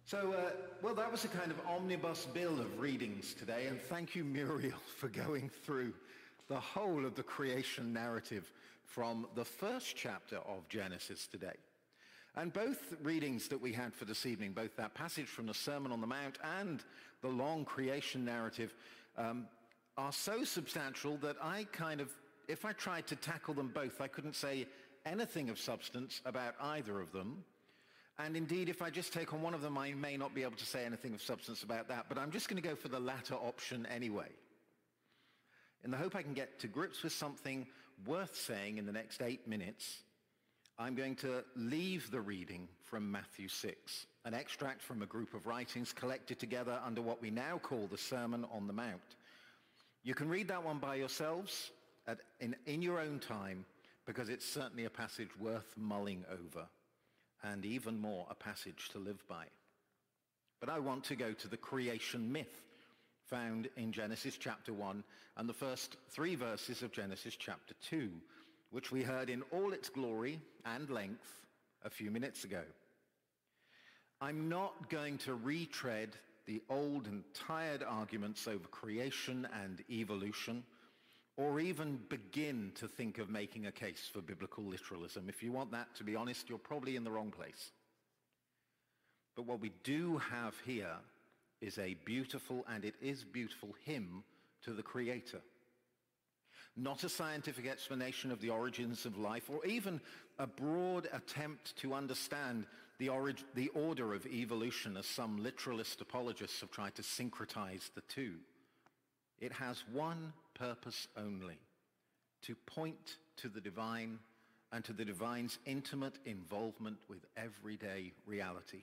Well, that was a kind of omnibus bill of readings today, and thank you, Muriel, for going through the whole of the creation narrative from the first chapter of Genesis today. And both readings that we had for this evening, both that passage from the Sermon on the Mount and the long creation narrative, are so substantial that if I tried to tackle them both, I couldn't say anything of substance about either of them. And indeed, if I just take on one of them, I may not be able to say anything of substance about that, but I'm just going to go for the latter option anyway, in the hope I can get to grips with something worth saying in the next 8 minutes. I'm going to leave the reading from Matthew 6, an extract from a group of writings collected together under what we now call the Sermon on the Mount. You can read that one by yourselves in your own time, because it's certainly a passage worth mulling over, and even more a passage to live by. But I want to go to the creation myth found in Genesis chapter 1 and the first 3 verses of Genesis chapter 2, which we heard in all its glory and length a few minutes ago. I'm not going to retread the old and tired arguments over creation and evolution, or even begin to think of making a case for biblical literalism. If you want that, to be honest, you're probably in the wrong place. But what we do have here is a beautiful, and it is beautiful, hymn to the Creator. Not a scientific explanation of the origins of life, or even a broad attempt to understand the order of evolution, as some literalist apologists have tried to syncretize the two. It has one purpose only: to point to the divine and to the divine's intimate involvement with everyday reality.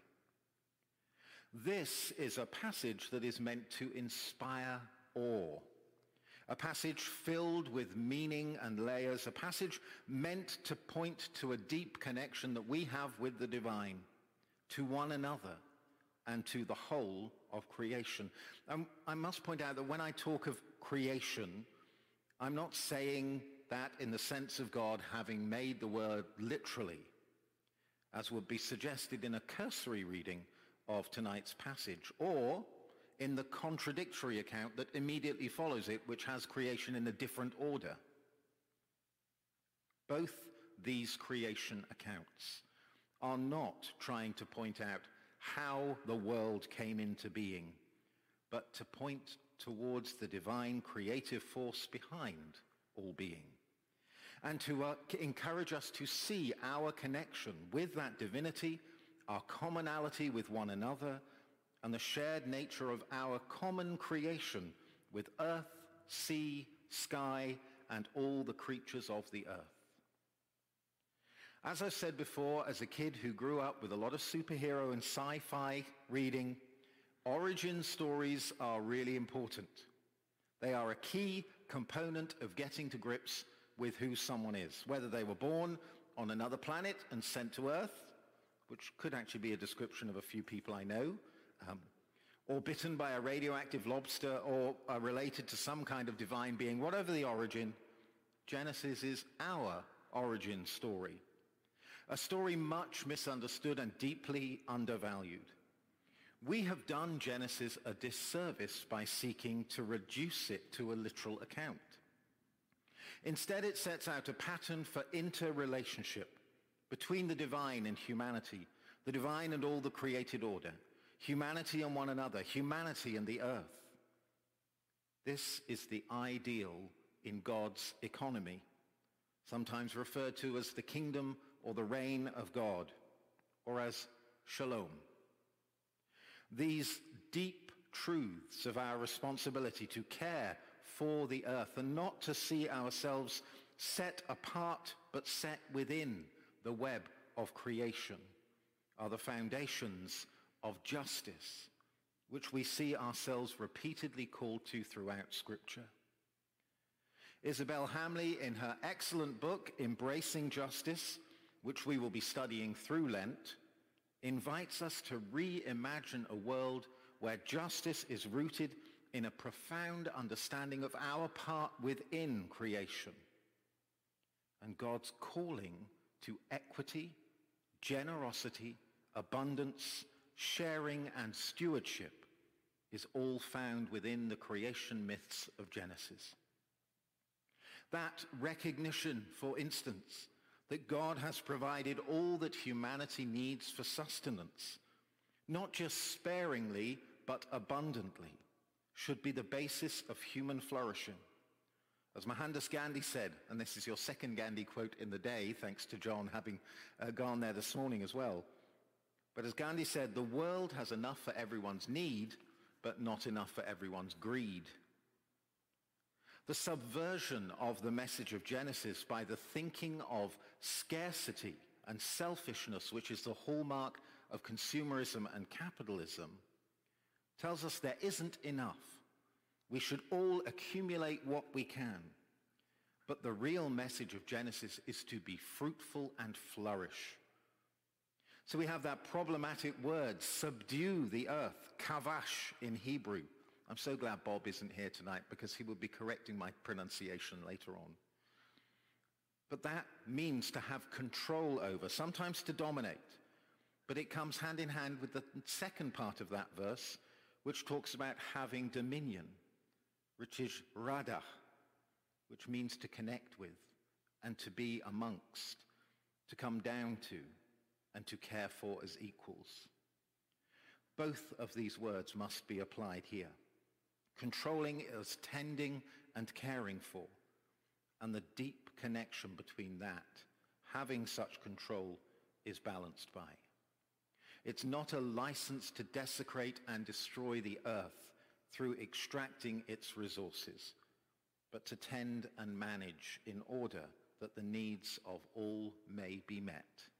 This is a passage that is meant to inspire awe, a passage filled with meaning and layers, a passage meant to point to a deep connection that we have with the divine, to one another, and to the whole of creation. I must point out that when I talk of creation, I'm not saying that in the sense of God having made the word literally, as would be suggested in a cursory reading of tonight's passage, or in the contradictory account that immediately follows it, which has creation in a different order. Both these creation accounts are not trying to point out how the world came into being, but to point towards the divine creative force behind all being, and to encourage us to see our connection with that divinity, our commonality with one another, and the shared nature of our common creation with earth, sea, sky, and all the creatures of the earth. As I said before, as a kid who grew up with a lot of superhero and sci-fi reading, origin stories are really important. They are a key component of getting to grips with who someone is, whether they were born on another planet and sent to Earth, which could actually be a description of a few people I know, or bitten by a radioactive lobster, or are related to some kind of divine being. Whatever the origin, Genesis is our origin story. A story much misunderstood and deeply undervalued. We have done Genesis a disservice by seeking to reduce it to a literal account. Instead, it sets out a pattern for interrelationship between the divine and humanity, the divine and all the created order, humanity and one another, humanity and the earth. This is the ideal in God's economy, sometimes referred to as the kingdom or the reign of God, or as shalom. These deep truths of our responsibility to care for the earth and not to see ourselves set apart but set within the web of creation are the foundations of justice, which we see ourselves repeatedly called to throughout Scripture. Isabel Hamley, in her excellent book, Embracing Justice, which we will be studying through Lent, invites us to reimagine a world where justice is rooted in a profound understanding of our part within creation and God's calling to equity, generosity, abundance, sharing, and stewardship is all found within the creation myths of Genesis. That recognition, for instance, that God has provided all that humanity needs for sustenance, not just sparingly, but abundantly, should be the basis of human flourishing. As Mohandas Gandhi said, and this is your second Gandhi quote in the day, thanks to John having gone there this morning as well. But as Gandhi said, the world has enough for everyone's need, but not enough for everyone's greed. The subversion of the message of Genesis by the thinking of scarcity and selfishness, which is the hallmark of consumerism and capitalism, tells us there isn't enough. We should all accumulate what we can. But the real message of Genesis is to be fruitful and flourish. So we have that problematic word, subdue the earth, kavash in Hebrew. I'm so glad Bob isn't here tonight because he will be correcting my pronunciation later on. But that means to have control over, sometimes to dominate. But it comes hand in hand with the second part of that verse, which talks about having dominion, which is radach, which means to connect with and to be amongst, to come down to, and to care for as equals. Both of these words must be applied here. Controlling as tending and caring for, and the deep connection between that, having such control, is balanced by. It's not a license to desecrate and destroy the earth through extracting its resources, but to tend and manage in order that the needs of all may be met.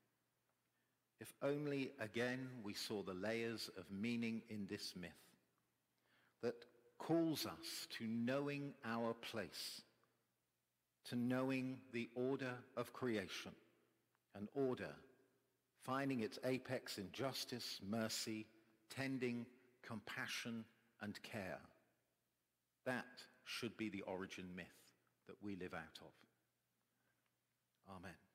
If only again we saw the layers of meaning in this myth that calls us to knowing our place, to knowing the order of creation, an order finding its apex in justice, mercy, tending, compassion, and care. That should be the origin myth that we live out of. Amen.